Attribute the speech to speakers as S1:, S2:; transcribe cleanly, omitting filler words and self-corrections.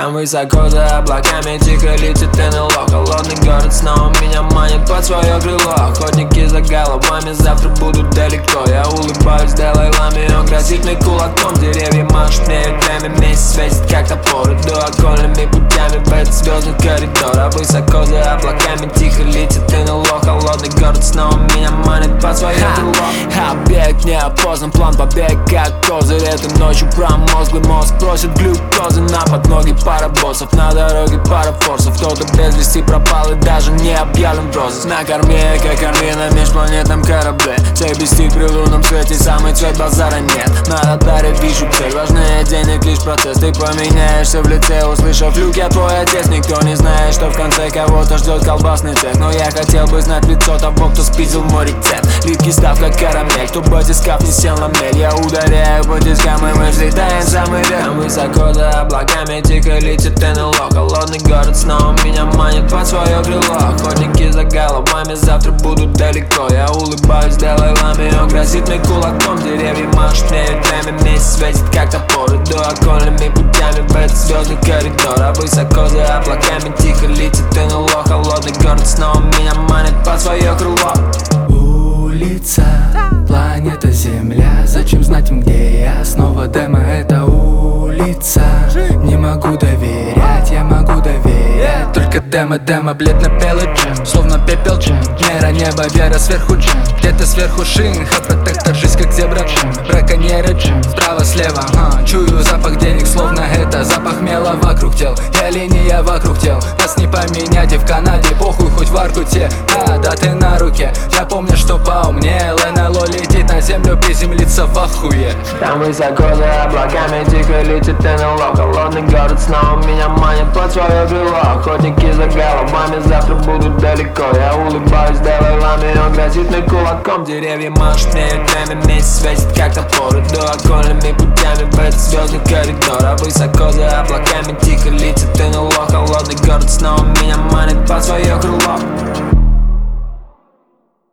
S1: Там высоко за облаками тихо летит НЛО. Холодный город снова меня манит под свое крыло. Охотники за головами завтра будут далеко. Я улыбаюсь Далай-ламе, он грозит мне кулаком. Деревья машут мне время, месяц светит как топор. Иду окольными путями в этот звездный коридор. А высоко за облаками тихо летит НЛО. Холодный город снова меня манит под свое крыло. Объект не опознан, план побег как козырь. Этой ночью промозглый мозг просит глюкозы. На подноге пара боссов, на дороге пара форсов. Кто-то без вести пропал и даже не объявлен в розыск. На корме, как корме на межпланетном корабле. Цепистик при лунном свете, самый цвет базара нет. На радаре вижу цель, важнее денег лишь процесс. Ты поменяешься в лице, услышав люк, я твой отец. Никто не знает, что в конце кого-то ждет колбасный цех. Но я хотел бы знать лицо того, кто спиздил мой рецепт. Липкий став как карамель, кто батискаф не сел на мель. Я ударяю по дискам и мы взлетаем самый верх. Там высоко за облаками тихо летит НЛО. Холодный город снова меня манит под свое крыло. Охотники за головами завтра будут далеко. Я улыбаюсь Далай-ламе, он грозит мне кулаком. Деревья машут мне время, месяц светит как топор. Иду окольными путями в этот звездный коридор. А высоко за облаками тихо летит НЛО. Холодный город снова меня манит под свое крыло.
S2: Улица, планета Земля. Зачем знать им, где я? Снова демо, это улица. Не могу доверять, я могу доверять. Только демо, бледно белый джем. Словно пепел джем. Мера неба, вера сверху джем. Где-то сверху шин, хат-протектор, жизнь как зебра джем. Браконьеры джем, справа-слева, чую запах денег, словно это запах мела вокруг тел. Я линия вокруг тел, нас не поменять и в Канаде. Похуй, хоть в Аркуте, да ты на руке. Я помню, что поумнел, НЛО летит на землю, приземлиться в охуе.
S1: Там высоко за облаками тихо летит НЛО. Холодный город снова меня манит под свое крыло. Охотники за головами завтра будут далеко. Я улыбаюсь Далай-ламе, он грозит мне кулаком. Деревья машут мне время, месяц светит как топор. Иду окольными путями в этот звездный коридор. А высоко